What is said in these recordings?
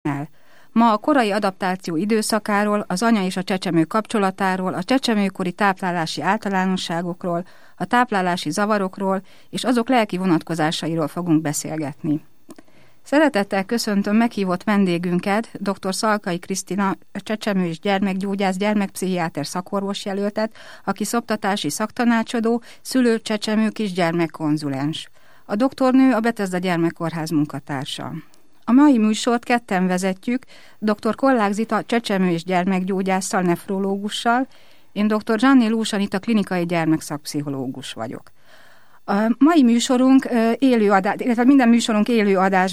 el. Ma a korai adaptáció időszakáról, az anya és a csecsemő kapcsolatáról, a csecsemőkori táplálási általánosságokról, a táplálási zavarokról és azok lelki vonatkozásairól fogunk beszélgetni. Szeretettel köszöntöm meghívott vendégünket, dr. Szalkai Krisztina, csecsemő- és gyermekgyógyász, gyermekpszichiáter szakorvos jelöltet, aki szoptatási szaktanácsadó, szülő, csecsemő, kisgyermek konzulens. A doktornő a Bethesda Gyermekkórház munkatársa. A mai műsort ketten vezetjük, dr. Kollák Zita csecsemő- és gyermekgyógyásszal, nefrológussal, én dr. Zsanné Lús Anita klinikai gyermekszakpszichológus vagyok. A mai műsorunk illetve minden műsorunk élő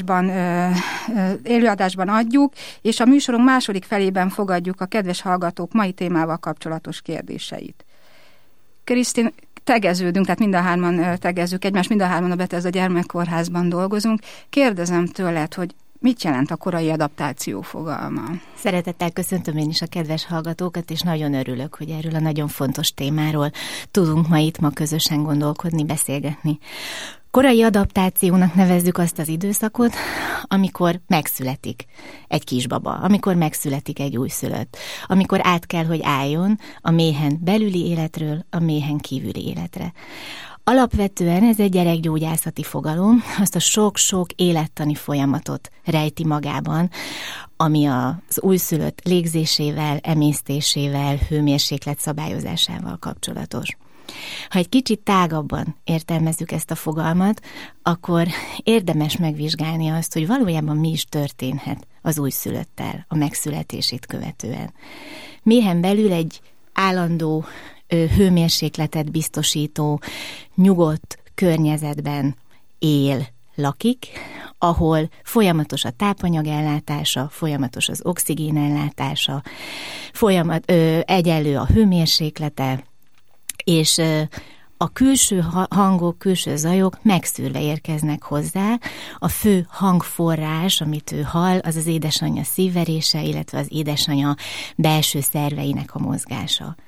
adásban adjuk, és a műsorunk második felében fogadjuk a kedves hallgatók mai témával kapcsolatos kérdéseit. Krisztin, tegeződünk, tehát mind a hárman tegezzük egymást, mind a hárman a Bethesda Gyermekkórházban dolgozunk. Kérdezem tőled, hogy mit jelent a korai adaptáció fogalma? Szeretettel köszöntöm én is a kedves hallgatókat, és nagyon örülök, hogy erről a nagyon fontos témáról tudunk ma közösen gondolkodni, beszélgetni. Korai adaptációnak nevezzük azt az időszakot, amikor megszületik egy kisbaba, amikor megszületik egy újszülött, amikor át kell, hogy álljon a méhen belüli életről a méhen kívüli életre. Alapvetően ez egy gyerekgyógyászati fogalom, azt a sok-sok élettani folyamatot rejti magában, ami az újszülött légzésével, emésztésével, hőmérséklet szabályozásával kapcsolatos. Ha egy kicsit tágabban értelmezzük ezt a fogalmat, akkor érdemes megvizsgálni azt, hogy valójában mi is történhet az újszülöttel a megszületését követően. Méhen belül egy állandó hőmérsékletet biztosító, nyugodt környezetben él, lakik, ahol folyamatos a tápanyagellátása, folyamatos az oxigénellátása, egyenlő a hőmérséklete, és a külső hangok, külső zajok megszűrve érkeznek hozzá. A fő hangforrás, amit ő hall, az az édesanyja szívverése, illetve az édesanyja belső szerveinek a mozgása.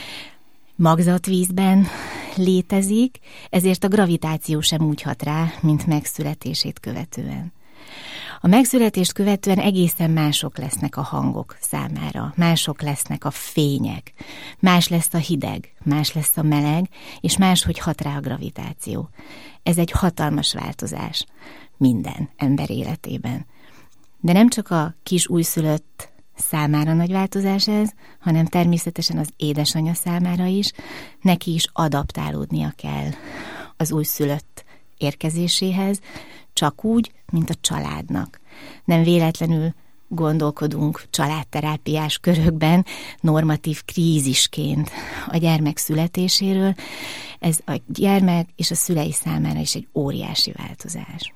Magzatvízben létezik, ezért a gravitáció sem úgy hat rá, mint megszületését követően. A megszületést követően egészen mások lesznek a hangok számára, mások lesznek a fények, más lesz a hideg, más lesz a meleg, és máshogy hat rá a gravitáció. Ez egy hatalmas változás minden ember életében. De nem csak a kis újszülött számára nagy változás ez, hanem természetesen az édesanyja számára is, neki is adaptálódnia kell az újszülött érkezéséhez, csak úgy, mint a családnak. Nem véletlenül gondolkodunk családterápiás körökben normatív krízisként a gyermek születéséről. Ez a gyermek és a szülei számára is egy óriási változás.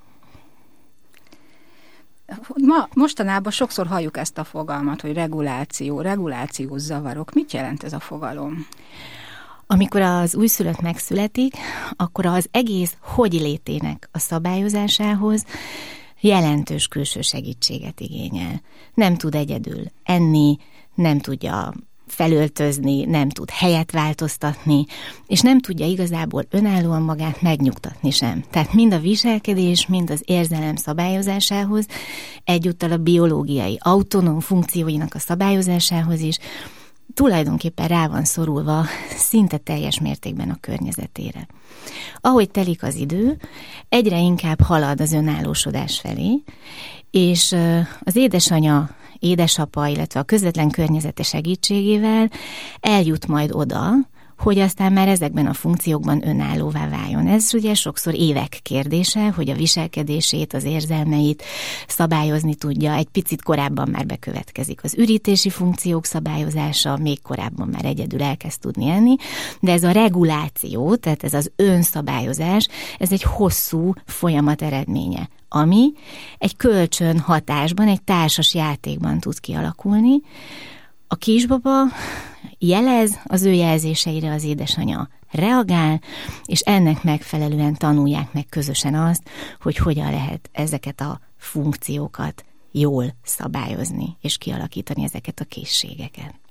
Mostanában sokszor halljuk ezt a fogalmat, hogy regulációs zavarok. Mit jelent ez a fogalom? Amikor az újszülött megszületik, akkor az egész létének a szabályozásához jelentős külső segítséget igényel. Nem tud egyedül enni, nem tudja felöltözni, nem tud helyet változtatni, és nem tudja igazából önállóan magát megnyugtatni sem. Tehát mind a viselkedés, mind az érzelem szabályozásához, egyúttal a biológiai autonóm funkcióinak a szabályozásához is tulajdonképpen rá van szorulva szinte teljes mértékben a környezetére. Ahogy telik az idő, egyre inkább halad az önállósodás felé, és az édesanya, édesapa, illetve a közvetlen környezete segítségével eljut majd oda, hogy aztán már ezekben a funkciókban önállóvá váljon. Ez ugye sokszor évek kérdése, hogy a viselkedését, az érzelmeit szabályozni tudja, egy picit korábban már bekövetkezik az ürítési funkciók szabályozása, még korábban már egyedül elkezd tudni enni, de ez a reguláció, tehát ez az önszabályozás, ez egy hosszú folyamat eredménye, ami egy kölcsön hatásban, egy társas játékban tud kialakulni. A kisbaba jelez, az ő jelzéseire az édesanyja reagál, és ennek megfelelően tanulják meg közösen azt, hogy hogyan lehet ezeket a funkciókat jól szabályozni, és kialakítani ezeket a készségeket.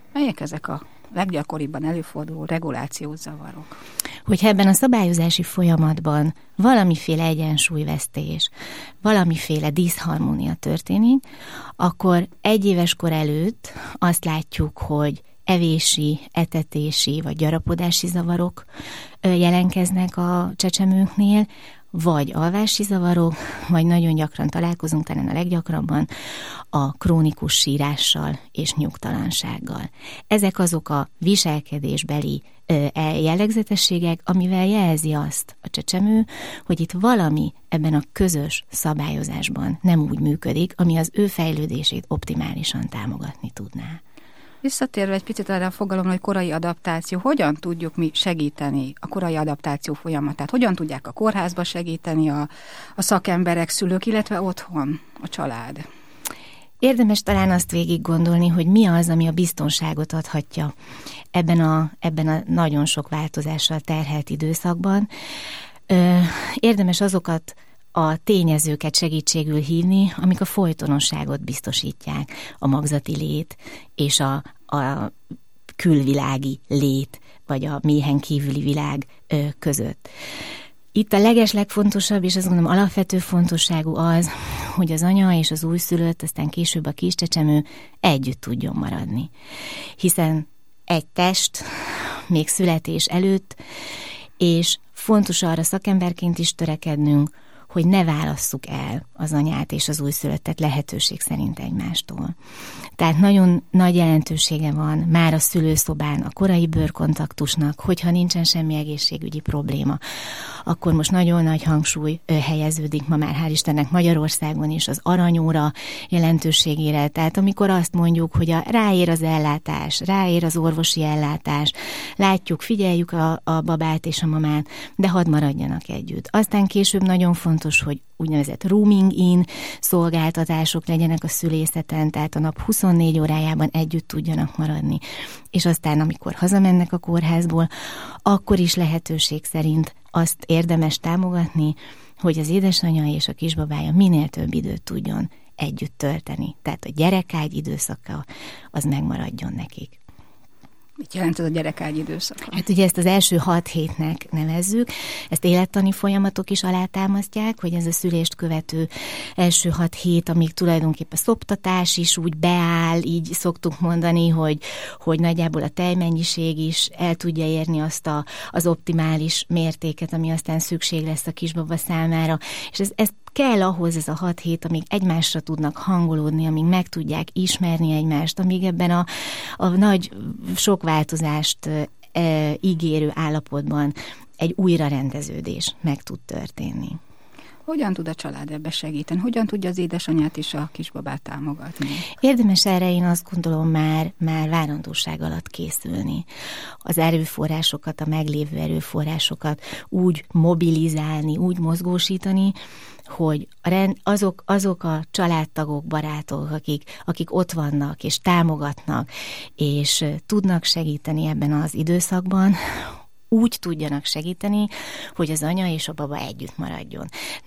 Melyek ezek a leggyakoribban előforduló regulációs zavarok? Hogyha ebben a szabályozási folyamatban valamiféle egyensúlyvesztés, valamiféle diszharmónia történik, akkor 1 éves kor előtt azt látjuk, hogy evési, etetési vagy gyarapodási zavarok jelenkeznek a csecsemőknél, vagy alvási zavarok, vagy nagyon gyakran találkozunk, talán a leggyakrabban, a krónikus sírással és nyugtalansággal. Ezek azok a viselkedésbeli jellegzetességek, amivel jelzi azt a csecsemő, hogy itt valami ebben a közös szabályozásban nem úgy működik, ami az ő fejlődését optimálisan támogatni tudná. Visszatérve egy picit erre a fogalomra, hogy korai adaptáció, hogyan tudjuk mi segíteni a korai adaptáció folyamatát? Hogyan tudják a kórházba segíteni a szakemberek, szülők, illetve otthon a család? Érdemes talán azt végig gondolni, hogy mi az, ami a biztonságot adhatja ebben a nagyon sok változással terhelt időszakban. Érdemes azokat a tényezőket segítségül hívni, amik a folytonosságot biztosítják, a magzati lét és a külvilági lét, vagy a méhen kívüli világ között. Itt a legeslegfontosabb, és azt gondolom alapvető fontosságú az, hogy az anya és az újszülött, aztán később a kiscsecsemő együtt tudjon maradni. Hiszen egy test még születés előtt, és fontos arra szakemberként is törekednünk, hogy ne válasszuk el az anyát és az újszülöttet lehetőség szerint egymástól. Tehát nagyon nagy jelentősége van már a szülőszobán a korai bőrkontaktusnak, hogyha nincsen semmi egészségügyi probléma, akkor most nagyon nagy hangsúly helyeződik ma már, hál' Istennek, Magyarországon is az aranyóra jelentőségére. Tehát amikor azt mondjuk, hogy ráér az ellátás, ráér az orvosi ellátás, látjuk, figyeljük a babát és a mamát, de hadd maradjanak együtt. Aztán később nagyon fontos, hogy úgynevezett rooming in szolgáltatások legyenek a szülészeten, tehát a nap 24 órájában együtt tudjanak maradni. És aztán, amikor hazamennek a kórházból, akkor is lehetőség szerint azt érdemes támogatni, hogy az édesanyja és a kisbabája minél több időt tudjon együtt tölteni. Tehát a gyerekágy időszaka az megmaradjon nekik. Mit jelent ez a gyerekágy időszaka? Hát ugye ezt az első 6 hétnek nevezzük, ezt élettani folyamatok is alátámasztják, hogy ez a szülést követő első 6 hét, amíg tulajdonképpen a szoptatás is úgy beáll, így szoktuk mondani, hogy nagyjából a tejmennyiség is el tudja érni azt az optimális mértéket, ami aztán szükség lesz a kisbaba számára, és ez kell ahhoz ez a 6 hét, amíg egymásra tudnak hangolódni, amíg meg tudják ismerni egymást, amíg ebben a nagy sok változást ígérő állapotban egy újrarendeződés meg tud történni. Hogyan tud a család ebbe segíteni? Hogyan tudja az édesanyját és a kisbabát támogatni? Érdemes erre, én azt gondolom, már várandóság alatt készülni. Az erőforrásokat, a meglévő erőforrásokat úgy mobilizálni, úgy mozgósítani, hogy azok a családtagok, barátok, akik ott vannak és támogatnak, és tudnak segíteni ebben az időszakban, úgy tudjanak segíteni, hogy az anya és a baba együtt maradjon.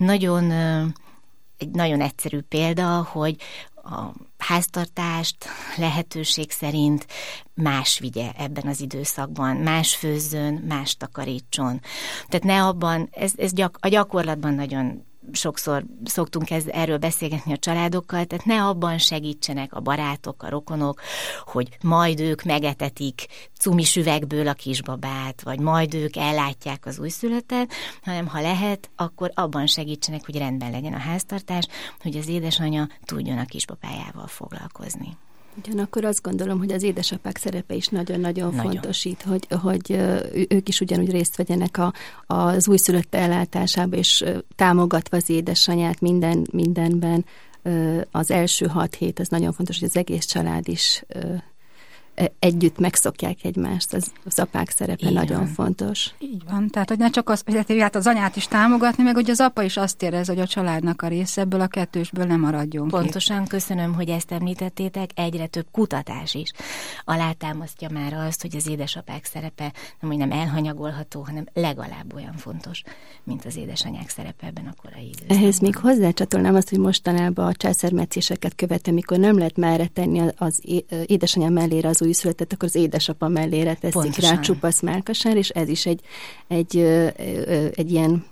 Egy nagyon egyszerű példa, hogy a háztartást lehetőség szerint más vigye ebben az időszakban, más főzzön, más takarítson. Tehát ne abban, a gyakorlatban nagyon sokszor szoktunk erről beszélgetni a családokkal, tehát ne abban segítsenek a barátok, a rokonok, hogy majd ők megetetik cumis üvegből a kisbabát, vagy majd ők ellátják az újszülöttet, hanem ha lehet, akkor abban segítsenek, hogy rendben legyen a háztartás, hogy az édesanyja tudjon a kisbabájával foglalkozni. Ugyanakkor azt gondolom, hogy az édesapák szerepe is nagyon-nagyon fontos itt, hogy ők is ugyanúgy részt vegyenek az újszülött ellátásába, és támogatva az édesanyját mindenben. Az első 6 hét, az nagyon fontos, hogy az egész család is együtt megszokják egymást, az apák szerepe nagyon fontos. Így van, tehát hogy ne csak az anyát is támogatni, meg hogy az apa is azt érez, hogy a családnak a része ebből a kettősből nem maradjon ki. Pontosan, köszönöm, hogy ezt említettétek, egyre több kutatás is alátámasztja már azt, hogy az édesapák szerepe nem elhanyagolható, hanem legalább olyan fontos, mint az édesanyák szerepe ebben a korai időszakban. Ehhez még hozzácsatolnám azt, hogy mostanában a császármetszéseket követően, mikor nem lehet merre tenni az édesanyja mellére az újszülöttet, akkor az édesapa mellére teszik pontosan rá csupasz mellkasár, és ez is egy ilyen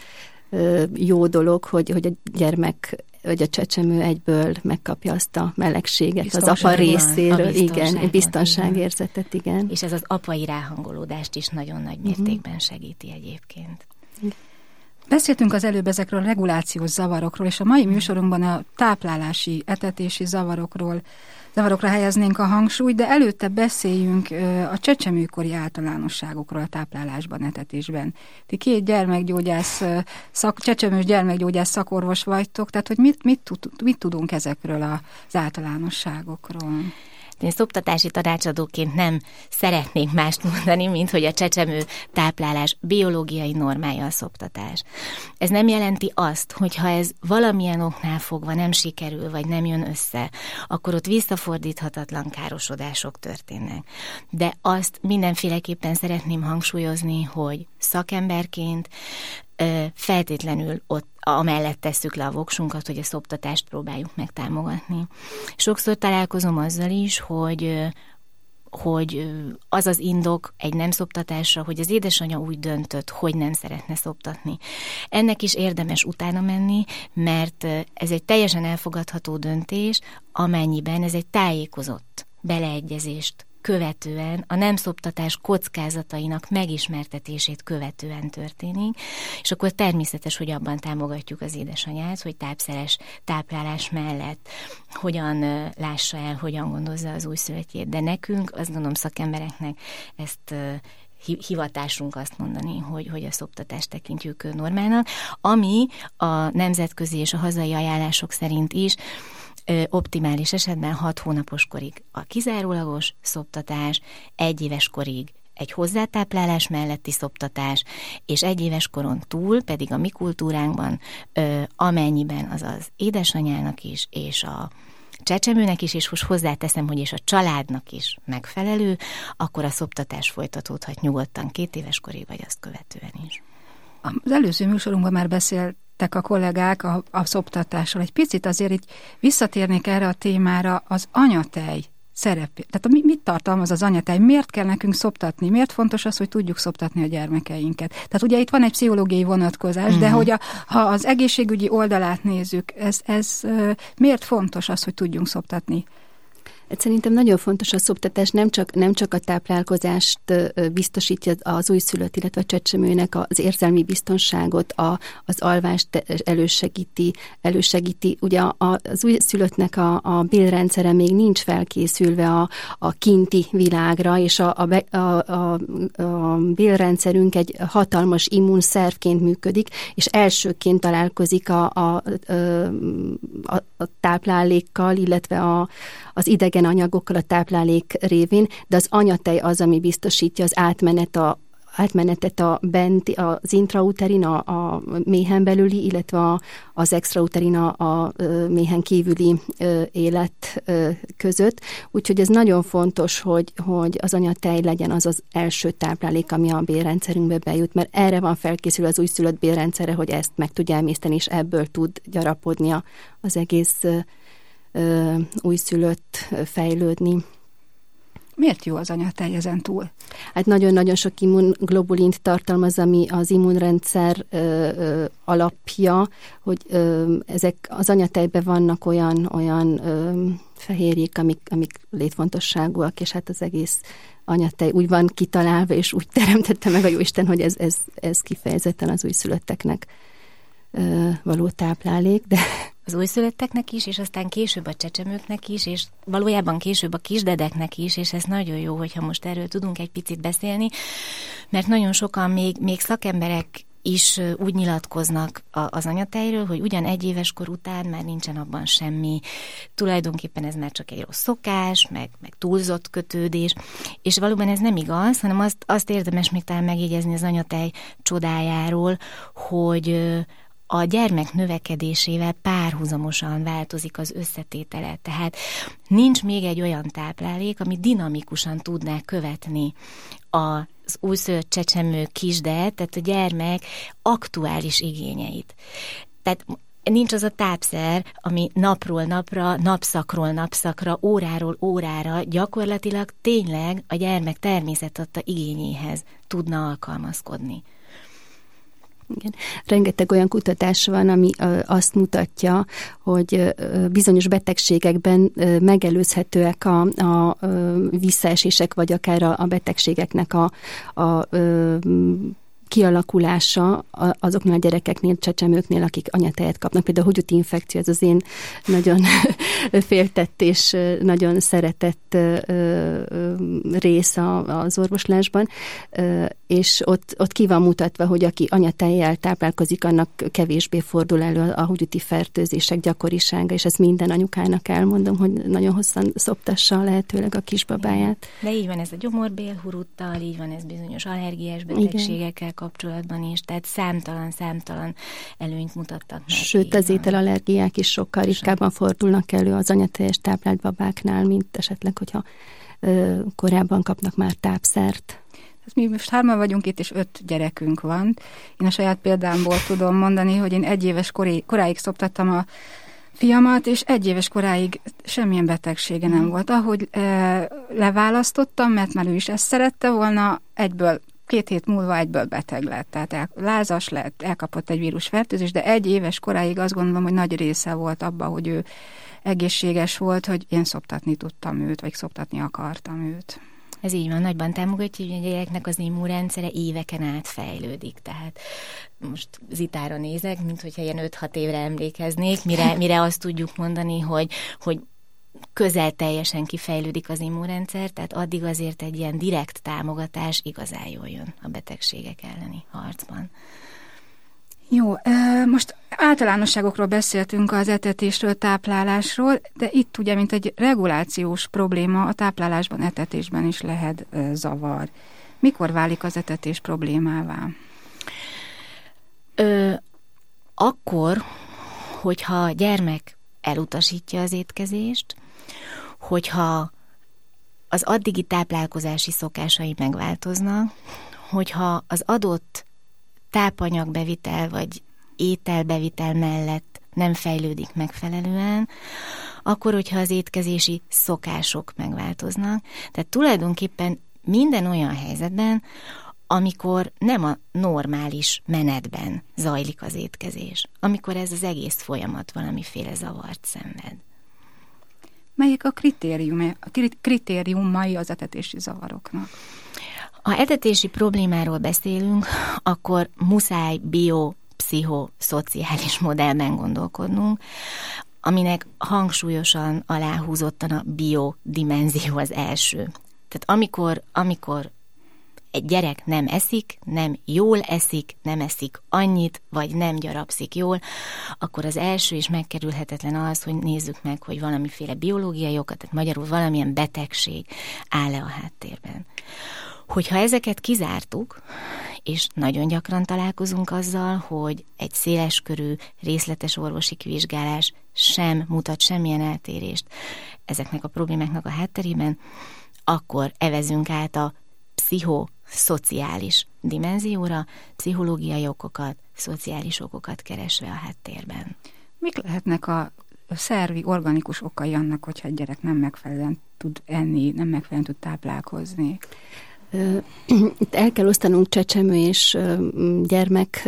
jó dolog, hogy a gyermek vagy a csecsemő egyből megkapja azt a melegséget az apa részéről, igen, biztonságérzetet, igen. És ez az apai ráhangolódást is nagyon nagy mértékben segíti egyébként. Beszéltünk az előbb ezekről a regulációs zavarokról, és a mai műsorunkban a táplálási, etetési zavarokra helyeznénk a hangsúlyt, de előtte beszéljünk a csecsemőkori általánosságokról a táplálásban, etetésben. Ti két gyermekgyógyász, csecsemős gyermekgyógyász szakorvos vagytok, tehát hogy mit tudunk ezekről az általánosságokról? Én szoptatási tanácsadóként nem szeretnék mást mondani, mint hogy a csecsemő táplálás biológiai normája a szoptatás. Ez nem jelenti azt, hogy ha ez valamilyen oknál fogva nem sikerül, vagy nem jön össze, akkor ott visszafordíthatatlan károsodások történnek. De azt mindenféleképpen szeretném hangsúlyozni, hogy szakemberként feltétlenül ott amellett tesszük le a voksunkat, hogy a szoptatást próbáljuk meg támogatni. Sokszor találkozom azzal is, hogy az az indok egy nem szoptatásra, hogy az édesanyja úgy döntött, hogy nem szeretne szoptatni. Ennek is érdemes utána menni, mert ez egy teljesen elfogadható döntés, amennyiben ez egy tájékozott beleegyezést követően, a nem szoptatás kockázatainak megismertetését követően történik, és akkor természetes, hogy abban támogatjuk az édesanyát, hogy tápszeres táplálás mellett hogyan lássa el, hogyan gondozza az újszülöttjét. De nekünk, azt gondolom szakembereknek ezt hivatásunk azt mondani, hogy a szoptatást tekintjük normának, ami a nemzetközi és a hazai ajánlások szerint is optimális esetben 6 hónapos korig a kizárólagos szoptatás, 1 éves korig egy hozzátáplálás melletti szoptatás, és 1 éves koron túl pedig a mi kultúránkban, amennyiben az az édesanyának is, és a csecsemőnek is, és most hozzáteszem, hogy és a családnak is megfelelő, akkor a szoptatás folytatódhat nyugodtan 2 éves korig, vagy azt követően is. Az előző műsorunkban már beszéltek a kollégák a szoptatásról. Egy picit azért így visszatérnék erre a témára, az anyatej szerepét. Tehát mit tartalmaz az anyatej? Miért kell nekünk szoptatni? Miért fontos az, hogy tudjuk szoptatni a gyermekeinket? Tehát ugye itt van egy pszichológiai vonatkozás, de hogy ha az egészségügyi oldalát nézzük, ez miért fontos az, hogy tudjunk szoptatni? Szerintem nagyon fontos a szoptatás, nem csak a táplálkozást biztosítja az újszülött, illetve a csecsemőnek az érzelmi biztonságot, az alvást elősegíti. Ugye az újszülöttnek a bélrendszere még nincs felkészülve a kinti világra, és a bélrendszerünk egy hatalmas immunszervként működik, és elsőként találkozik a táplálékkal, illetve az idegen anyagokkal a táplálék révén, de az anyatej az, ami biztosítja az átmenetet az intrauterin, a méhen belüli, illetve az extrauterin, a méhen kívüli élet között. Úgyhogy ez nagyon fontos, hogy az anyatej legyen az első táplálék, ami a bélrendszerünkbe bejut, mert erre van felkészülve az újszülött bélrendszere, hogy ezt meg tudja emészteni, és ebből tud gyarapodni az egész újszülött fejlődni. Miért jó az anyatej ezen túl? Hát nagyon-nagyon sok immunglobulint tartalmaz, ami az immunrendszer alapja, hogy ezek az anyatejben vannak olyan fehérjék, amik létfontosságúak, és hát az egész anyatej úgy van kitalálva, és úgy teremtette meg a Jóisten, hogy ez kifejezetten az újszülötteknek való táplálék, de az újszülötteknek is, és aztán később a csecsemőknek is, és valójában később a kisdedeknek is, és ez nagyon jó, hogyha most erről tudunk egy picit beszélni, mert nagyon sokan még szakemberek is úgy nyilatkoznak az anyatejről, hogy ugyan 1 éves kor után már nincsen abban semmi, tulajdonképpen ez már csak egy rossz szokás, meg túlzott kötődés, és valóban ez nem igaz, hanem azt érdemes még talán megjegyezni az anyatej csodájáról, hogy a gyermek növekedésével párhuzamosan változik az összetétele. Tehát nincs még egy olyan táplálék, ami dinamikusan tudná követni az újszülött csecsemő kisdehet, tehát a gyermek aktuális igényeit. Tehát nincs az a tápszer, ami napról napra, napszakról napszakra, óráról órára gyakorlatilag tényleg a gyermek természetadta igényéhez tudna alkalmazkodni. Igen. Rengeteg olyan kutatás van, ami azt mutatja, hogy bizonyos betegségekben megelőzhetőek a visszaesések, vagy akár a betegségeknek a kialakulása azoknál a gyerekeknél, csecsemőknél, akik anyatejet kapnak. Például a húgyúti infekció, ez az én nagyon féltett és nagyon szeretett rész az orvoslásban, és ott ki van mutatva, hogy aki anyatejjel táplálkozik, annak kevésbé fordul elő a húgyúti fertőzések gyakorisága, és ez minden anyukának elmondom, hogy nagyon hosszan szoptassa lehetőleg a kisbabáját. De így van ez a gyomorbélhuruttal, így van ez bizonyos allergiás betegségekkel kapcsolatban is, tehát számtalan előnyt mutattak meg. Sőt, az ételallergiák is sokkal ritkábban fordulnak elő az anyatejes táplált babáknál, mint esetleg, hogyha korábban kapnak már tápszert. Mi most 3 vagyunk itt, és 5 gyerekünk van. Én a saját példámból tudom mondani, hogy én 1 éves koráig szoptattam a fiamat, és 1 éves koráig semmilyen betegsége nem volt. Ahogy leválasztottam, mert már ő is ezt szerette volna, 2 hét múlva egyből beteg lett, tehát lázas lett, elkapott egy vírusfertőzést, de 1 éves koráig azt gondolom, hogy nagy része volt abban, hogy ő egészséges volt, hogy én szoptatni tudtam őt, vagy szoptatni akartam őt. Ez így van, nagyban támogatja, hogy a gyereknek az immunrendszere éveken át fejlődik. Tehát most Zitára nézek, mint hogyha ilyen 5-6 évre emlékeznék, mire azt tudjuk mondani, hogy közel teljesen kifejlődik az immunrendszer, tehát addig azért egy ilyen direkt támogatás igazán jól jön a betegségek elleni harcban. Jó, most általánosságokról beszéltünk, az etetésről, táplálásról, de itt ugye, mint egy regulációs probléma, a táplálásban, etetésben is lehet zavar. Mikor válik az etetés problémává? Akkor, hogyha a gyermek elutasítja az étkezést, hogyha az addigi táplálkozási szokásai megváltoznak, hogyha az adott tápanyagbevitel vagy ételbevitel mellett nem fejlődik megfelelően, akkor, hogyha az étkezési szokások megváltoznak. Tehát tulajdonképpen minden olyan helyzetben, amikor nem a normális menetben zajlik az étkezés, amikor ez az egész folyamat valamiféle zavart szenved. Melyek a kritériumai az etetési zavaroknak? Ha etetési problémáról beszélünk, akkor muszáj biopszichoszociális modellben gondolkodnunk, aminek hangsúlyosan aláhúzottan a biodimenzió az első. Tehát amikor egy gyerek nem eszik, nem jól eszik, nem eszik annyit, vagy nem gyarapszik jól, akkor az első és megkerülhetetlen az, hogy nézzük meg, hogy valamiféle biológiai oka, tehát magyarul valamilyen betegség áll-e a háttérben. Hogyha ezeket kizártuk, és nagyon gyakran találkozunk azzal, hogy egy széleskörű, részletes orvosi kivizsgálás sem mutat semmilyen eltérést ezeknek a problémáknak a hátterében, akkor evezünk át a pszichoszociális dimenzióra, pszichológiai okokat, szociális okokat keresve a háttérben. Mik lehetnek a szervi, organikus okai annak, hogyha egy gyerek nem megfelelően tud enni, nem megfelelően tud táplálkozni? Itt el kell osztanunk csecsemő és gyermek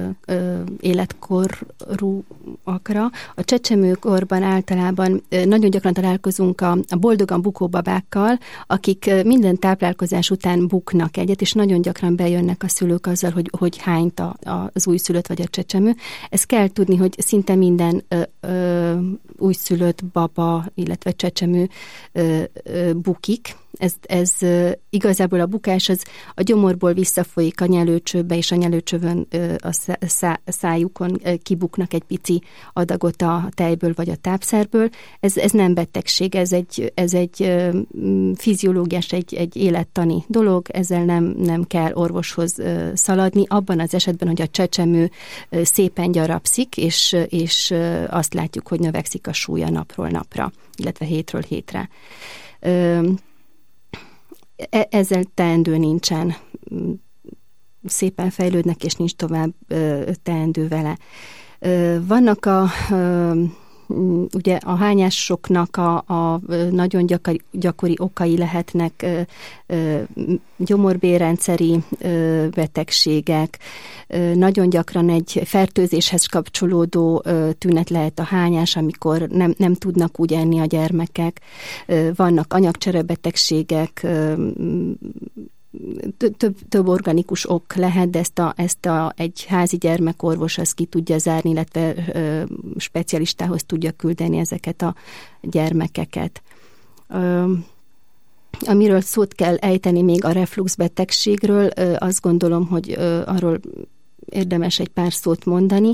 életkorúakra. A csecsemőkorban általában nagyon gyakran találkozunk a boldogan bukó babákkal, akik minden táplálkozás után buknak egyet, és nagyon gyakran bejönnek a szülők azzal, hogy hányt az újszülött vagy a csecsemő. Ezt kell tudni, hogy szinte minden újszülött baba, illetve csecsemő bukik. Ez igazából a bukás az a gyomorból visszafolyik a nyelőcsőbe, és a nyelőcsövön a szájukon kibuknak egy pici adagot a tejből vagy a tápszerből. Ez nem betegség, ez egy fiziológiás, egy élettani dolog, ezzel nem kell orvoshoz szaladni. Abban az esetben, hogy a csecsemő szépen gyarapszik, és azt látjuk, hogy növekszik a súlya napról napra, illetve hétről hétre. Ezzel teendő nincsen. Szépen fejlődnek, és nincs tovább teendő vele. Vannak ugye a hányásoknak a nagyon gyakori okai lehetnek gyomorbélrendszeri betegségek, nagyon gyakran egy fertőzéshez kapcsolódó tünet lehet a hányás, amikor nem tudnak úgy enni a gyermekek, vannak anyagcserebetegségek, több organikus ok lehet, de ezt egy házi gyermekorvos az ki tudja zárni, illetve specialistához tudja küldeni ezeket a gyermekeket. Amiről szót kell ejteni még a reflux betegségről, azt gondolom, hogy arról érdemes egy pár szót mondani.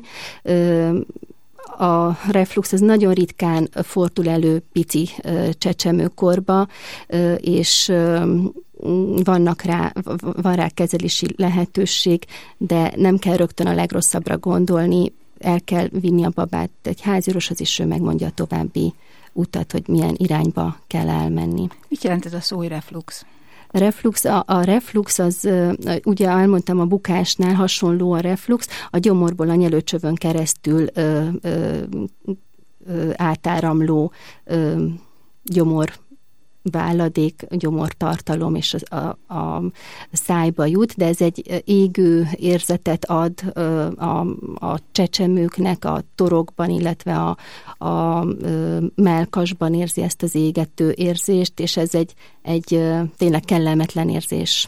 A reflux az nagyon ritkán fordul elő pici csecsemőkorba, és van rá kezelési lehetőség, de nem kell rögtön a legrosszabbra gondolni, el kell vinni a babát egy háziorvoshoz, és ő megmondja a további utat, hogy milyen irányba kell elmenni. Mit jelent ez a szó, hogy reflux? A reflux az, ugye elmondtam, a bukásnál hasonló a reflux, a gyomorból a nyelőcsövön keresztül átáramló gyomorváladék, gyomortartalom és a szájba jut, de ez egy égő érzetet ad a csecsemőknek a torokban, illetve a mellkasban érzi ezt az égető érzést, és ez egy tényleg kellemetlen érzés.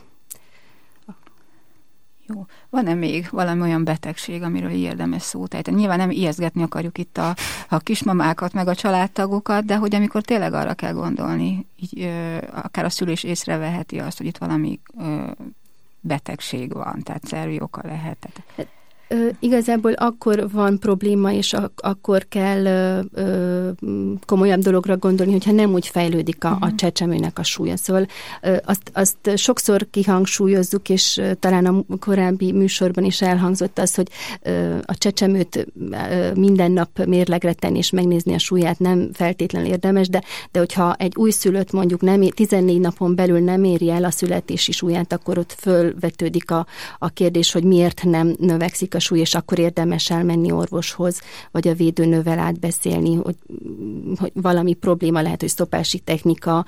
Jó. Van-e még valami olyan betegség, amiről érdemes szót ejteni? Nyilván nem ijesztgetni akarjuk itt a kismamákat, meg a családtagokat, de hogy amikor tényleg arra kell gondolni, így, akár a szülés észreveheti azt, hogy itt valami betegség van, tehát szervi oka lehet. Igazából akkor van probléma, és akkor kell komolyabb dologra gondolni, hogyha nem úgy fejlődik a csecsemőnek a súlya. Szóval azt sokszor kihangsúlyozzuk, és talán a korábbi műsorban is elhangzott az, hogy a csecsemőt minden nap mérlegre tenni és megnézni a súlyát nem feltétlenül érdemes, de hogyha egy újszülött mondjuk 14 napon belül nem éri el a születési súlyát, akkor ott fölvetődik a kérdés, hogy miért nem növekszik a súly, és akkor érdemes elmenni orvoshoz, vagy a védőnővel átbeszélni, hogy valami probléma lehet, hogy szopási technika,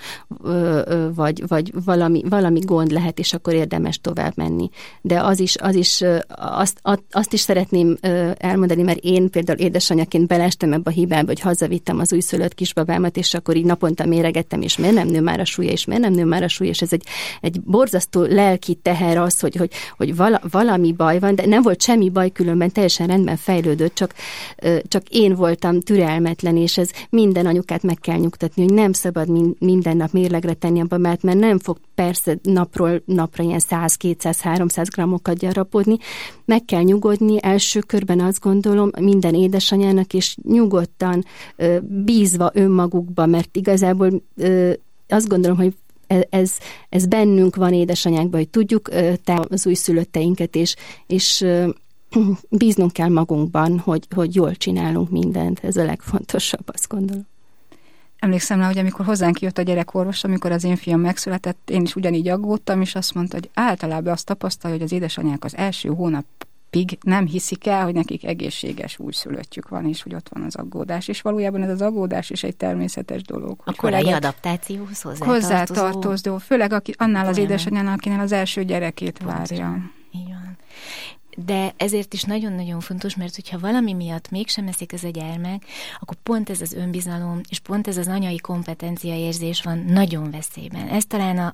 vagy valami gond lehet, és akkor érdemes tovább menni. De azt is szeretném elmondani, mert én például édesanyaként beleestem ebbe a hibába, hogy hazavittem az újszülött kisbabámat, és akkor így naponta méregettem, és miért nem nő már a súlya, és ez egy borzasztó lelki teher az, hogy valami baj van, de nem volt semmi baj, különben teljesen rendben fejlődött, csak én voltam türelmetlen, és ez minden anyukát meg kell nyugtatni, hogy nem szabad minden nap mérlegre tenni a babát, mert nem fog persze napról napra ilyen 100, 200, 300 grammokat gyarapodni. Meg kell nyugodni, első körben azt gondolom minden édesanyának, és nyugodtan bízva önmagukba, mert igazából azt gondolom, hogy ez bennünk van édesanyákban, hogy tudjuk az újszülötteinket, és bíznunk kell magunkban, hogy jól csinálunk mindent. Ez a legfontosabb, azt gondolom. Emlékszem rá, hogy amikor hozzánk jött a gyerekorvos, amikor az én fiam megszületett, én is ugyanígy aggódtam, és azt mondta, hogy általában azt tapasztalja, hogy az édesanyák az első hónapig nem hiszik el, hogy nekik egészséges újszülöttjük van, és hogy ott van az aggódás. És valójában ez az aggódás is egy természetes dolog. A korai adaptációhoz hozzátartozó. Főleg annál az édesanyánál, akinek az első gyerekét várja. Így van. De ezért is nagyon-nagyon fontos, mert hogyha valami miatt mégsem eszik ez a gyermek, akkor pont ez az önbizalom, és pont ez az anyai kompetenciaérzés van nagyon veszélyben. Ez talán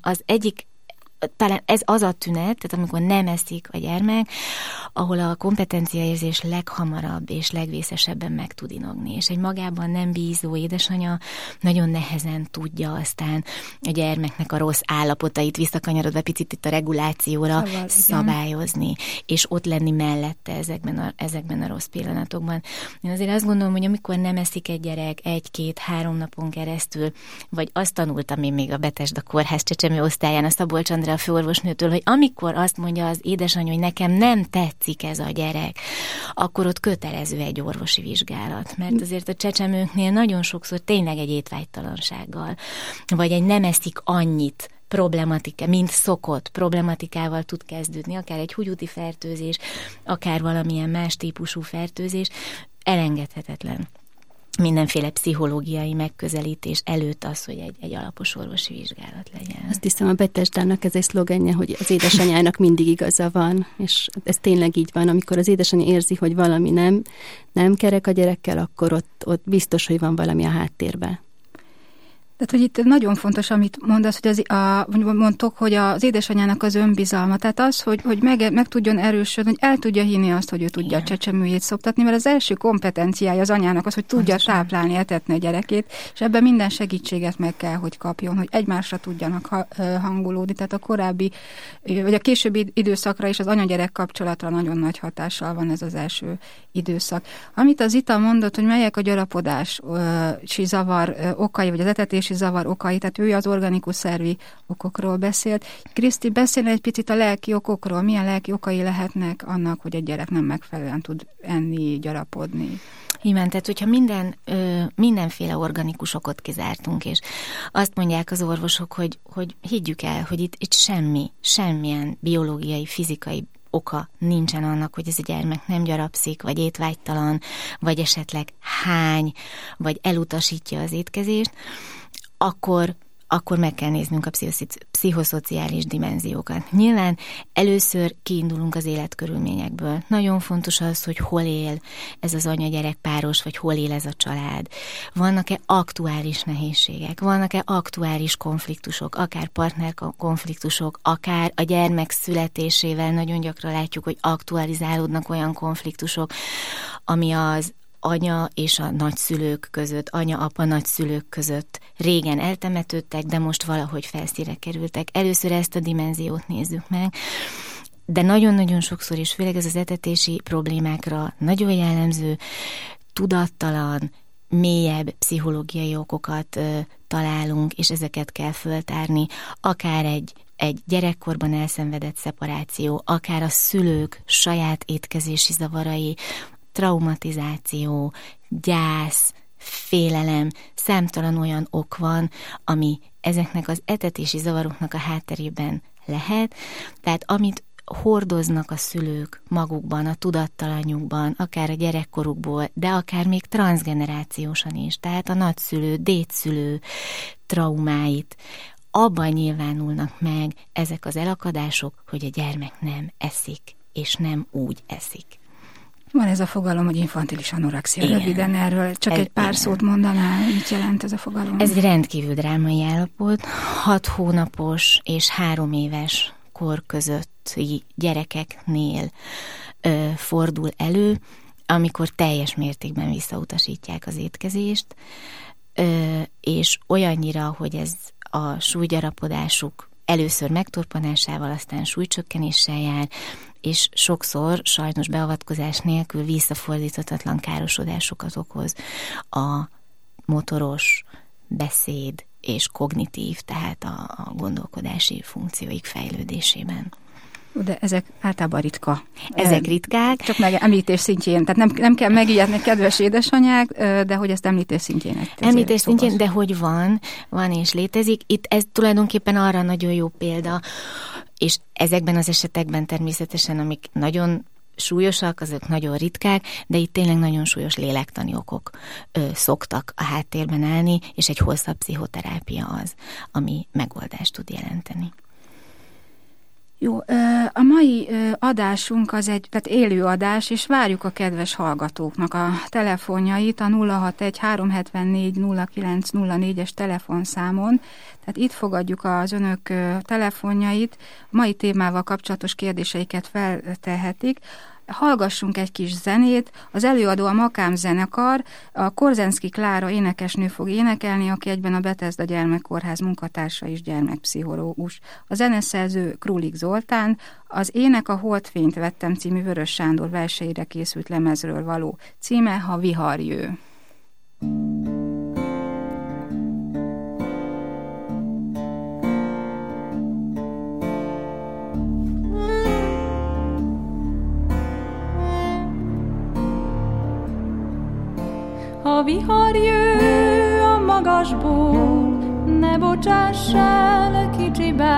talán ez az a tünet, tehát amikor nem eszik a gyermek, ahol a kompetenciaérzés leghamarabb és legvészesebben meg tud inogni. És egy magában nem bízó édesanya nagyon nehezen tudja aztán a gyermeknek a rossz állapotait visszakanyarodva picit itt a regulációra szabályozni, és ott lenni mellette ezekben a rossz pillanatokban. Én azért azt gondolom, hogy amikor nem eszik egy gyerek 1-2-3 napon keresztül, vagy azt tanultam én még a Bethesda Kórház csecsemő osztályán a Szabolcs Andrea főorvosnőtől, hogy amikor azt mondja az édesanyja, hogy nekem nem tetszik ez a gyerek, akkor ott kötelező egy orvosi vizsgálat. Mert azért a csecsemőknél nagyon sokszor tényleg egy étvágytalansággal, vagy egy nem eszik annyit mint szokott problematikával tud kezdődni, akár egy húgyúti fertőzés, akár valamilyen más típusú fertőzés, elengedhetetlen mindenféle pszichológiai megközelítés előtt az, hogy egy alapos orvosi vizsgálat legyen. Azt hiszem, a Bethesdának ez egy szlogenje, hogy az édesanyának mindig igaza van, és ez tényleg így van. Amikor az édesanyja érzi, hogy valami nem kerek a gyerekkel, akkor ott biztos, hogy van valami a háttérben. Tehát, hogy itt nagyon fontos, amit mondasz, hogy mondtok, hogy az édesanyának az önbizalma. Tehát az, hogy meg tudjon erősödni, hogy el tudja hinni azt, hogy ő tudja a csecsemőjét szoptatni, mert az első kompetenciája az anyának az, hogy tudja táplálni, etetni a gyerekét, és ebben minden segítséget meg kell, hogy kapjon, hogy egymásra tudjanak hangolódni. Tehát a korábbi, vagy a későbbi időszakra is az anya-gyerek kapcsolatra nagyon nagy hatással van ez az első időszak. Amit az Zita mondott, hogy melyek a gyarapodási zavar okai, vagy az etetési zavar okai, tehát ő az organikus szervi okokról beszélt. Kriszti, beszélne egy picit a lelki okokról, milyen lelki okai lehetnek annak, hogy egy gyerek nem megfelelően tud enni, gyarapodni. Igen, tehát hogyha mindenféle organikus okot kizártunk, és azt mondják az orvosok, hogy higgyük el, hogy itt semmilyen biológiai, fizikai oka nincsen annak, hogy ez a gyermek nem gyarapszik, vagy étvágytalan, vagy esetleg hány, vagy elutasítja az étkezést, akkor meg kell néznünk a pszichoszociális dimenziókat. Nyilván először kiindulunk az életkörülményekből. Nagyon fontos az, hogy hol él ez az anya-gyerek páros, vagy hol él ez a család. Vannak-e aktuális nehézségek, vannak-e aktuális konfliktusok, akár partnerkonfliktusok, akár a gyermek születésével nagyon gyakran látjuk, hogy aktualizálódnak olyan konfliktusok, ami az anya és a nagyszülők között, anya-apa nagyszülők között régen eltemetődtek, de most valahogy felszínre kerültek. Először ezt a dimenziót nézzük meg, de nagyon-nagyon sokszor, és főleg ez az etetési problémákra nagyon jellemző, tudattalan, mélyebb pszichológiai okokat találunk, és ezeket kell föltárni, akár egy gyerekkorban elszenvedett szeparáció, akár a szülők saját étkezési zavarai, traumatizáció, gyász, félelem, számtalan olyan ok van, ami ezeknek az etetési zavaroknak a hátterében lehet, tehát amit hordoznak a szülők magukban, a tudattalanjukban, akár a gyerekkorukból, de akár még transzgenerációsan is, tehát a nagyszülő, dédszülő traumáit, abban nyilvánulnak meg ezek az elakadások, hogy a gyermek nem eszik, és nem úgy eszik. Van ez a fogalom, hogy infantilis anorekszia. Röviden erről csak egy pár szót mondanál, mit jelent ez a fogalom? Ez egy rendkívül drámai állapot. 6 hónapos és 3 éves kor közötti gyerekeknél fordul elő, amikor teljes mértékben visszautasítják az étkezést, és olyannyira, hogy ez a súlygyarapodásuk először megtorpanásával, aztán súlycsökkenéssel jár, és sokszor sajnos beavatkozás nélkül visszafordíthatatlan károsodásokat okoz a motoros, beszéd és kognitív, tehát a gondolkodási funkcióik fejlődésében. De ezek általában ritka. Ezek ritkák. Csak meg említés szintjén. Tehát nem kell megijedni, kedves édesanyák, de hogy ezt említés szintjén. Említés szintjén, de hogy van és létezik. Itt ez tulajdonképpen arra nagyon jó példa, és ezekben az esetekben természetesen, amik nagyon súlyosak, azok nagyon ritkák, de itt tényleg nagyon súlyos lélektani okok szoktak a háttérben állni, és egy hosszabb pszichoterápia az, ami megoldást tud jelenteni. Jó, a mai adásunk az tehát élő adás, és várjuk a kedves hallgatóknak a telefonjait a 061-374-0904-es telefonszámon. Tehát itt fogadjuk az önök telefonjait, a mai témával kapcsolatos kérdéseiket feltehetik. Hallgassunk egy kis zenét. Az előadó a Makám zenekar, a Korzenszky Klára énekesnő fog énekelni, aki egyben a Bethesda Gyermekkórház munkatársa és gyermekpszichológus. A zeneszerző Krulik Zoltán, az ének a Holdfényt vettem című Vörös Sándor verseire készült lemezről való. Címe Ha vihar jő. Ha vihar jő a magasból, ne bocsáss el kicsibe,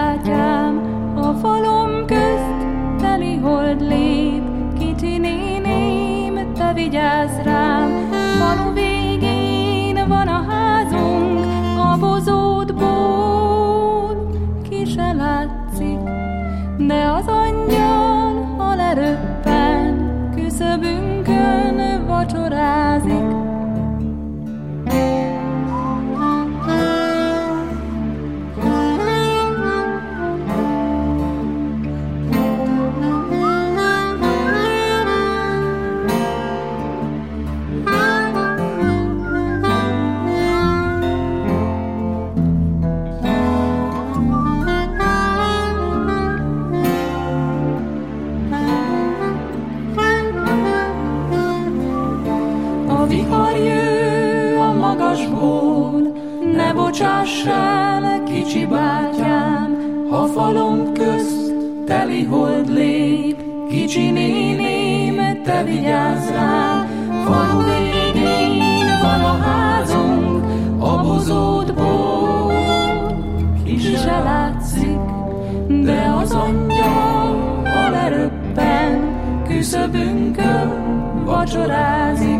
láss el, kicsi bátyám, ha falom közt teli hold lép, kicsi néném, te vigyázz rám, falu végén van a házunk, a bozótból ki se látszik, de az angyal, ha leröppen, küszöbünkön vacsorázik.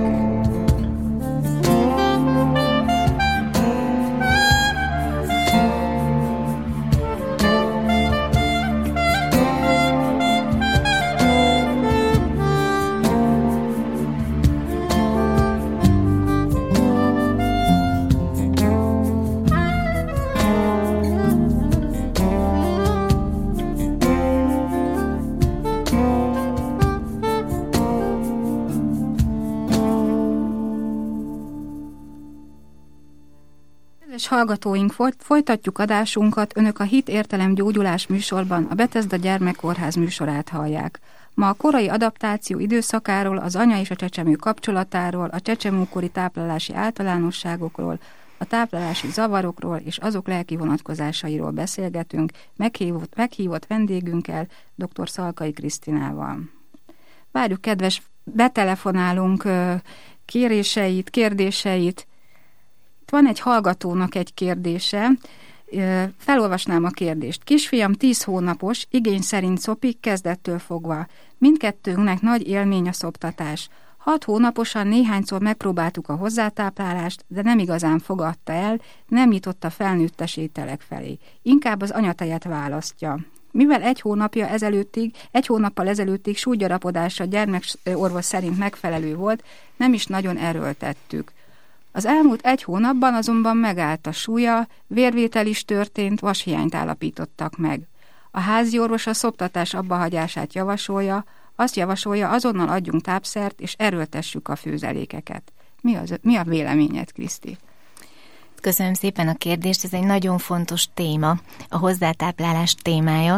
Kedves hallgatóink, folytatjuk adásunkat, Önök a Hit Értelem Gyógyulás műsorban a Bethesda Gyermekkórház műsorát hallják. Ma a korai adaptáció időszakáról, az anya és a csecsemő kapcsolatáról, a csecsemőkori táplálási általánosságokról, a táplálási zavarokról és azok lelki vonatkozásairól beszélgetünk meghívott vendégünkkel, dr. Szalkai Krisztinával. Várjuk, kedves, betelefonálunk kéréseit, kérdéseit. Itt van egy hallgatónak egy kérdése, felolvasnám a kérdést. Kisfiam 10 hónapos, igény szerint szopik kezdettől fogva. Mindkettőnknek nagy élmény a szoptatás. 6 hónaposan néhányszor megpróbáltuk a hozzátáplálást, de nem igazán fogadta el, nem nyitott a felnőttes ételek felé. Inkább az anyatejet választja. Mivel egy hónappal ezelőttig súlygyarapodása gyermekorvos szerint megfelelő volt, nem is nagyon erőltettük. Az elmúlt 1 hónapban azonban megállt a súlya, vérvétel is történt, vashiányt állapítottak meg. A háziorvos a szoptatás abbahagyását javasolja, azt javasolja, azonnal adjunk tápszert és erőltessük a főzelékeket. Mi a véleményed, Kriszti? Köszönöm szépen a kérdést, ez egy nagyon fontos téma, a hozzátáplálás témája,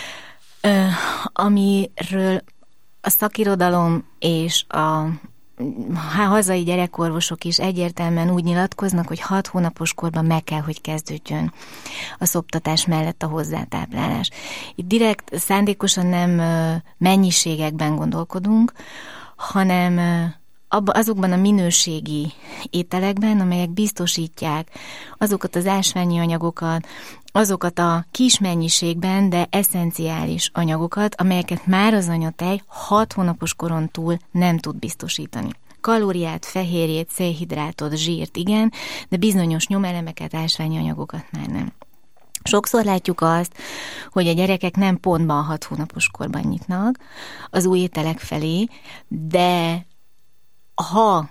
amiről a szakirodalom és a hazai gyerekorvosok is egyértelműen úgy nyilatkoznak, hogy 6 hónapos korban meg kell, hogy kezdődjön a szoptatás mellett a hozzátáplálás. Itt direkt szándékosan nem mennyiségekben gondolkodunk, hanem azokban a minőségi ételekben, amelyek biztosítják azokat az ásványi anyagokat, azokat a kis mennyiségben, de eszenciális anyagokat, amelyeket már az anyatej 6 hónapos koron túl nem tud biztosítani. Kalóriát, fehérjét, szénhidrátot, zsírt igen, de bizonyos nyomelemeket, ásványi anyagokat már nem. Sokszor látjuk azt, hogy a gyerekek nem pontban 6 hónapos korban nyitnak az új ételek felé, de ha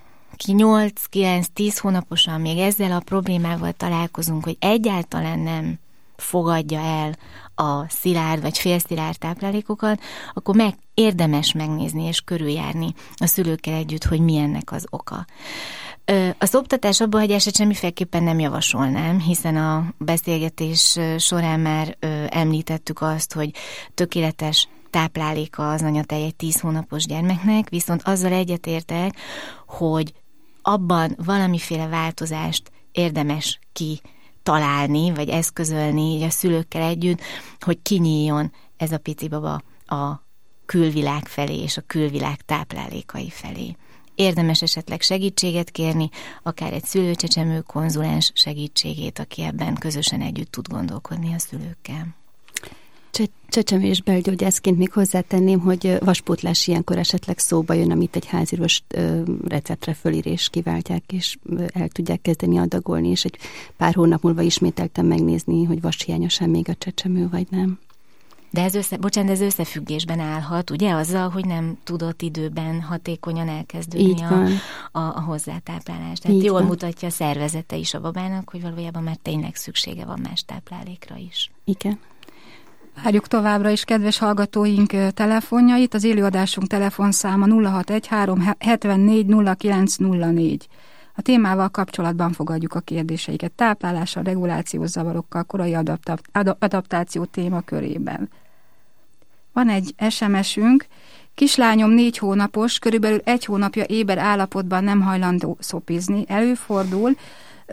8-9-10 hónaposan még ezzel a problémával találkozunk, hogy egyáltalán nem fogadja el a szilárd vagy félszilárd táplálékokat, akkor érdemes megnézni és körüljárni a szülőkkel együtt, hogy mi ennek az oka. A szoptatás abbahagyását semmiféleképpen nem javasolnám, hiszen a beszélgetés során már említettük azt, hogy tökéletes tápláléka az anyatej egy 10 hónapos gyermeknek, viszont azzal egyetértek, hogy abban valamiféle változást érdemes kitalálni, vagy eszközölni így a szülőkkel együtt, hogy kinyíljon ez a pici baba a külvilág felé és a külvilág táplálékai felé. Érdemes esetleg segítséget kérni, akár egy szülőcsecsemő konzulens segítségét, aki ebben közösen együtt tud gondolkodni a szülőkkel. Csecsemő és belgyógyászként még hozzátenném, hogy vaspótlás ilyenkor esetleg szóba jön, amit egy házirvos receptre fölírés kiváltják, és el tudják kezdeni adagolni, és egy pár hónap múlva ismételten megnézni, hogy vashiányosan még a csecsemő, vagy nem. De ez összefüggésben állhat, ugye, azzal, hogy nem tudott időben hatékonyan elkezdődni a hozzátáplálás. Tehát jól mutatja a szervezete is a babának, hogy valójában már tényleg szüksége van más táplálékra is. Igen. Várjuk továbbra is kedves hallgatóink telefonjait. Az élőadásunk telefonszáma 0613 74 0904. A témával kapcsolatban fogadjuk a kérdéseiket. Táplálással, regulációs zavarokkal, korai adaptáció témakörében. Van egy SMS-ünk. Kislányom 4 hónapos, körülbelül 1 hónapja éber állapotban nem hajlandó szopizni. Előfordul,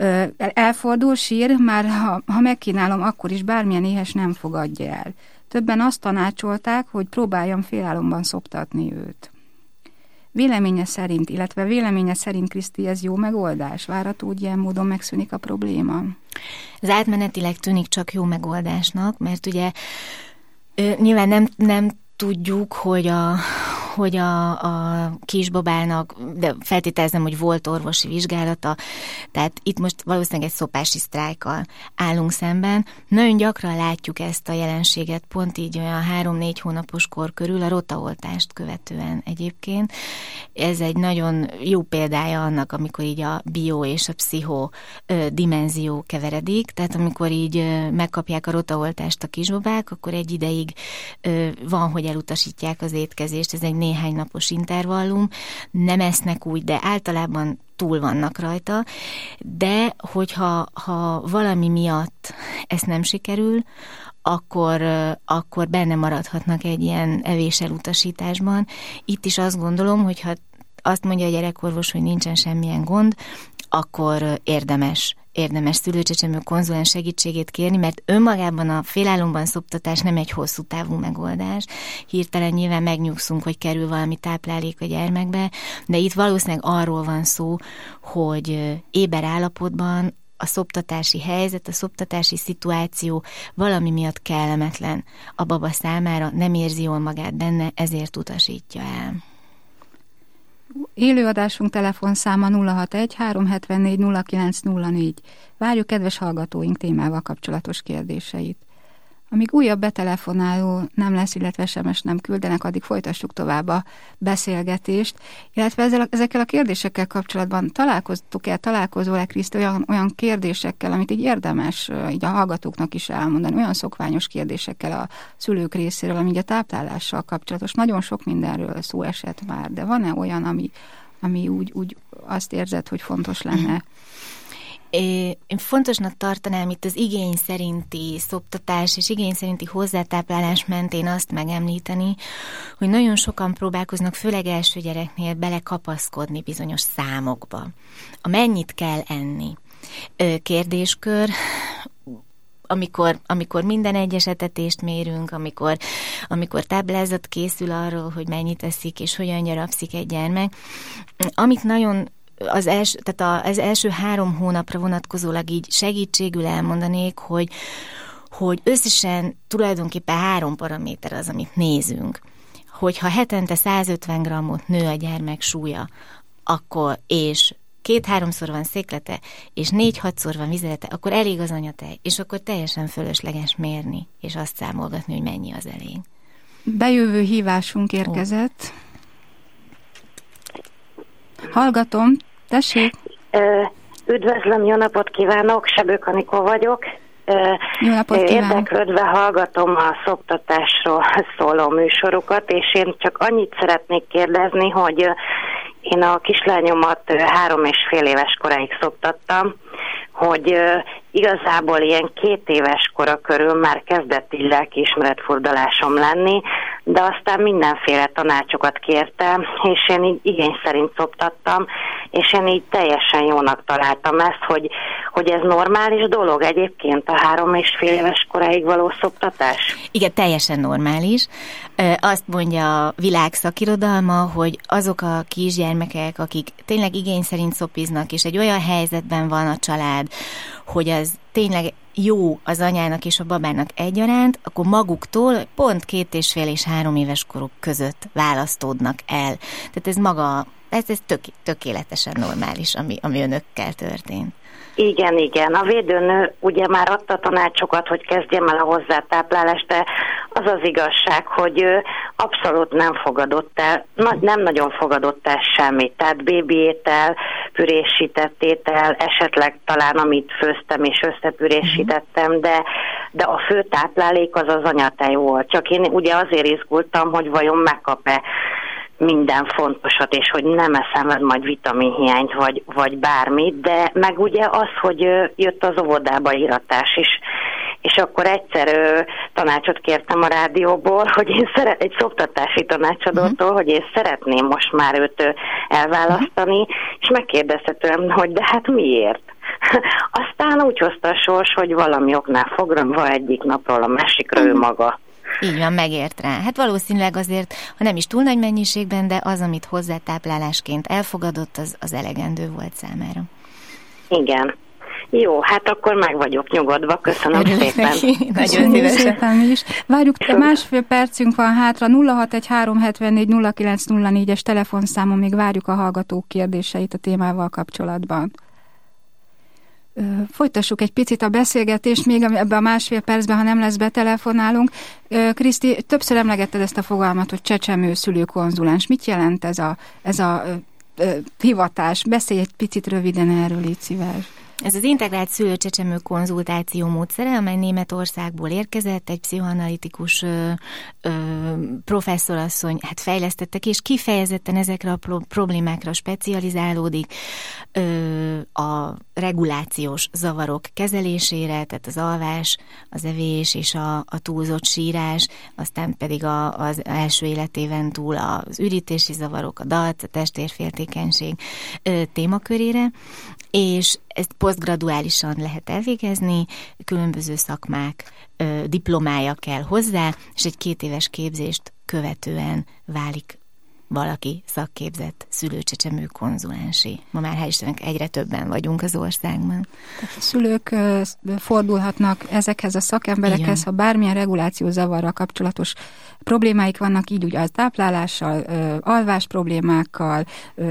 Elfordul, sír, már ha megkínálom, akkor is bármilyen éhes nem fogadja el. Többen azt tanácsolták, hogy próbáljam félálomban szoptatni őt. Véleménye szerint, Kriszti, ez jó megoldás? Várható, hogy ilyen módon megszűnik a probléma? Ez átmenetileg tűnik csak jó megoldásnak, mert ugye nyilván nem tudjuk, hogy a kisbabának, de feltételezem, hogy volt orvosi vizsgálata, tehát itt most valószínűleg egy szopási sztrájkkal állunk szemben. Nagyon gyakran látjuk ezt a jelenséget, pont így olyan 3-4 hónapos kor körül, a rotaoltást követően egyébként. Ez egy nagyon jó példája annak, amikor így a bio és a pszicho dimenzió keveredik, tehát amikor így megkapják a rotaoltást a kisbabák, akkor egy ideig van, hogy elutasítják az étkezést, ez egy néhány napos intervallum, nem esznek úgy, de általában túl vannak rajta, de hogyha valami miatt ez nem sikerül, akkor benne maradhatnak egy ilyen evéselutasításban. Itt is azt gondolom, hogyha azt mondja a gyerekorvos, hogy nincsen semmilyen gond, akkor érdemes szülőcsecsemő konzulens segítségét kérni, mert önmagában a félálomban szoptatás nem egy hosszú távú megoldás. Hirtelen nyilván megnyugszunk, hogy kerül valami táplálék a gyermekbe, de itt valószínűleg arról van szó, hogy éber állapotban a szoptatási helyzet, a szoptatási szituáció valami miatt kellemetlen a baba számára, nem érzi jól magát benne, ezért utasítja el. Élőadásunk telefonszáma 061-374-0904. Várjuk kedves hallgatóink témával kapcsolatos kérdéseit. Amíg újabb betelefonáló nem lesz, illetve SMS nem küldenek, addig folytassuk tovább a beszélgetést. Illetve ezekkel a kérdésekkel kapcsolatban találkozol-e, Kriszti, olyan kérdésekkel, amit így érdemes így a hallgatóknak is elmondani, olyan szokványos kérdésekkel a szülők részéről, ami a táplálással kapcsolatos. Nagyon sok mindenről szó esett már, de van-e olyan, ami úgy azt érzed, hogy fontos lenne? Én fontosnak tartanám itt az igény szerinti szoptatás és igény szerinti hozzátáplálás mentén azt megemlíteni, hogy nagyon sokan próbálkoznak, főleg első gyereknél belekapaszkodni bizonyos számokba. A mennyit kell enni kérdéskör, amikor minden egyes etetést mérünk, amikor táblázat készül arról, hogy mennyit eszik és hogyan gyarapszik egy gyermek, amit nagyon az első 3 hónapra vonatkozólag így segítségül elmondanék, hogy összesen tulajdonképpen 3 paraméter az, amit nézünk. Hogyha hetente 150 grammot nő a gyermek súlya, akkor és 2-3-szor van széklete, és 4-6-szor van vizelete, akkor elég az anyatej, és akkor teljesen fölösleges mérni, és azt számolgatni, hogy mennyi az elég. Bejövő hívásunk érkezett. Hallgatom, tessék! Üdvözlöm, jó napot kívánok, Sebők Anikó vagyok. Jó napot kívánok! Érdeklődve hallgatom a szoptatásról szóló műsorokat, és én csak annyit szeretnék kérdezni, hogy én a kislányomat 3,5 éves koráig szoptattam, hogy igazából ilyen 2 éves kora körül már kezdett így lelkiismeretfurdalásom lenni, de aztán mindenféle tanácsokat kértem, és én így igény szerint szoptattam, és én így teljesen jónak találtam ezt, hogy ez normális dolog egyébként a 3,5 éves koráig való szoptatás? Igen, teljesen normális. Azt mondja a világ szakirodalma, hogy azok a kisgyermekek, akik tényleg igény szerint szopiznak, és egy olyan helyzetben van a család, hogy az tényleg jó az anyának és a babának egyaránt, akkor maguktól pont 2,5 és 3 éves koruk között választódnak el. Tehát ez tökéletesen normális, ami önökkel történt. Igen. A védőnő ugye már adta tanácsokat, hogy kezdjem el a hozzátáplálást, de az az igazság, hogy abszolút nem fogadott el, nem nagyon fogadott el semmit. Tehát bébiétel, pürésített étel, esetleg talán amit főztem és összepürésítettem, de a fő táplálék az anyatej volt. Csak én ugye azért izgultam, hogy vajon megkap-e minden fontosat, és hogy nem eszem majd vitaminhiányt, vagy bármit, de meg ugye az, hogy jött az óvodába íratás is, és akkor egyszer tanácsot kértem a rádióból, hogy én egy szoptatási tanácsadótól, hogy én szeretném most már őt elválasztani, és megkérdezte tőlem, hogy de hát miért? aztán úgy hozta a sors, hogy valami oknál fogva egyik napról a másikra ő maga. Így van, megért rá. Hát valószínűleg azért, ha nem is túl nagy mennyiségben, de az, amit hozzátáplálásként elfogadott, az elegendő volt számára. Igen. Jó, hát akkor meg vagyok nyugodva. Köszönöm szépen. Nagyon szépen mi is. Várjuk, másfél percünk van hátra. 061-374-0904-es telefonszámon még várjuk a hallgatók kérdéseit a témával kapcsolatban. Folytassuk egy picit a beszélgetést, még ebben a másfél percben, ha nem lesz betelefonálunk. Kriszti, többször emlegetted ezt a fogalmat, hogy csecsemő szülőkonzulens. Mit jelent ez a hivatás? Beszélj egy picit röviden erről, légy szíves. Ez az integrált szülő-csecsemő konzultáció módszere, amely Németországból érkezett, egy pszichoanalitikus professzorasszony fejlesztette ki, és kifejezetten ezekre a problémákra specializálódik, a regulációs zavarok kezelésére, tehát az alvás, az evés és a túlzott sírás, aztán pedig az első életéven túl az ürítési zavarok, a dac, a testérzékeny témakörére, és ezt posztgraduálisan lehet elvégezni, különböző szakmák diplomája kell hozzá, és egy 2 éves képzést követően válik valaki szakképzett szülő-csecsemő konzulensé. Ma már hál' Istennek egyre többen vagyunk az országban. Tehát a szülők fordulhatnak ezekhez a szakemberekhez, ha bármilyen regulációzavarral kapcsolatos problémáik vannak, így ugye a táplálással, alvás problémákkal,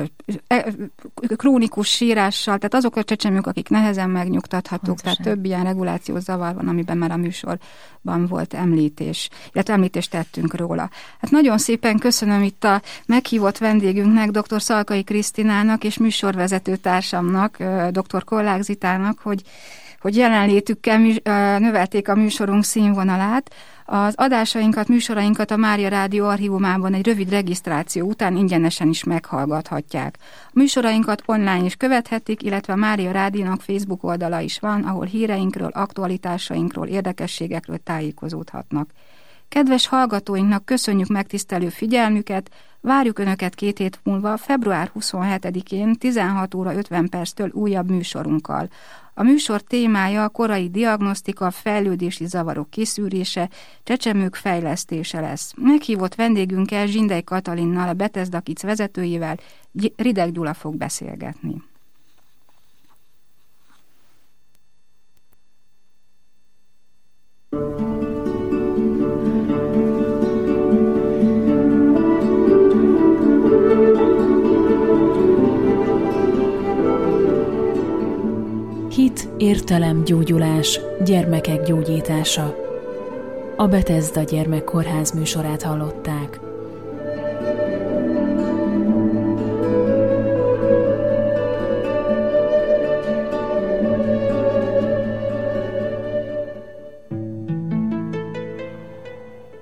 krónikus sírással, tehát azok a csecsemők, akik nehezen megnyugtathatók, pontosan. Tehát több ilyen regulációzavar van, amiben már a műsorban volt említés, illetve említést tettünk róla. Hát nagyon szépen köszönöm itt a meghívott vendégünknek, dr. Szalkai Krisztinának és műsorvezető társamnak, dr. Kollák Zitának, hogy jelenlétükkel növelték a műsorunk színvonalát. Az adásainkat, műsorainkat a Mária Rádió archívumában egy rövid regisztráció után ingyenesen is meghallgathatják. A műsorainkat online is követhetik, illetve a Mária Rádiónak Facebook oldala is van, ahol híreinkről, aktualitásainkról, érdekességekről tájékozódhatnak. Kedves hallgatóinknak köszönjük megtisztelő figyelmüket, várjuk Önöket 2 hét múlva, február 27-én 16 óra 50 perctől újabb műsorunkkal. A műsor témája a korai diagnosztika, fejlődési zavarok kiszűrése, csecsemők fejlesztése lesz. Meghívott vendégünkkel, Zsindei Katalinnal, a Bethesda Kids vezetőjével Rideg Gyula fog beszélgetni. Hit, értelem, gyógyulás, gyermekek gyógyítása. A Bethesda Gyermekkórház műsorát hallották.